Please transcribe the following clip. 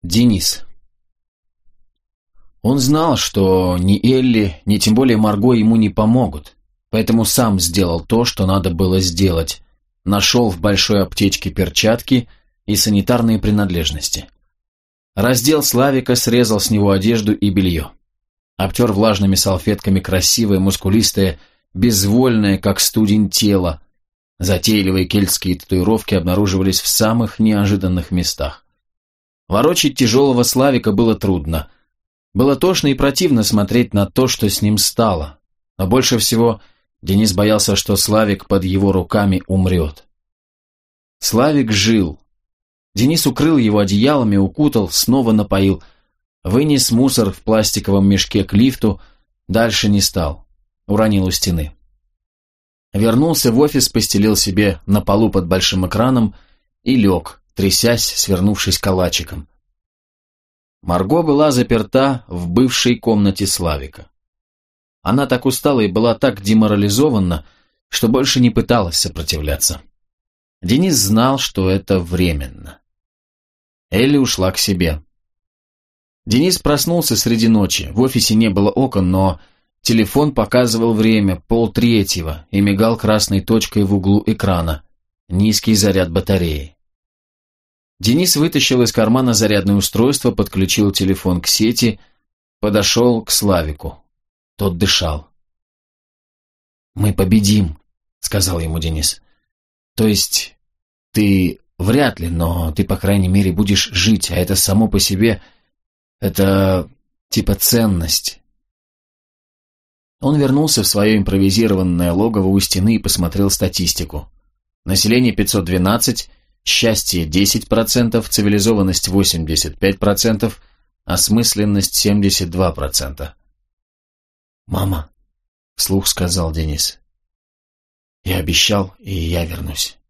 Денис. Он знал, что ни Элли, ни тем более Марго ему не помогут, поэтому сам сделал то, что надо было сделать. Нашел в большой аптечке перчатки и санитарные принадлежности. Раздел Славика, срезал с него одежду и белье. Обтер влажными салфетками красивое, мускулистое, безвольное, как студень, тело. Затейливые кельтские татуировки обнаруживались в самых неожиданных местах. Ворочать тяжелого Славика было трудно. Было тошно и противно смотреть на то, что с ним стало. Но больше всего Денис боялся, что Славик под его руками умрет. Славик жил. Денис укрыл его одеялами, укутал, снова напоил. Вынес мусор в пластиковом мешке к лифту, дальше не стал. Уронил у стены. Вернулся в офис, постелил себе на полу под большим экраном и лег, трясясь, свернувшись калачиком. Марго была заперта в бывшей комнате Славика. Она так устала и была так деморализована, что больше не пыталась сопротивляться. Денис знал, что это временно. Элли ушла к себе. Денис проснулся среди ночи, в офисе не было окон, но телефон показывал время 2:30 и мигал красной точкой в углу экрана. Низкий заряд батареи. Денис вытащил из кармана зарядное устройство, подключил телефон к сети, подошел к Славику. Тот дышал. «Мы победим», — сказал ему Денис. «То есть ты вряд ли, но ты, по крайней мере, будешь жить, а это само по себе, это типа ценность». Он вернулся в свое импровизированное логово у стены и посмотрел статистику. Население 512, счастье 10%, цивилизованность 85%, осмысленность 72%. «Мама», — вслух сказал Денис, — «я обещал, и я вернусь».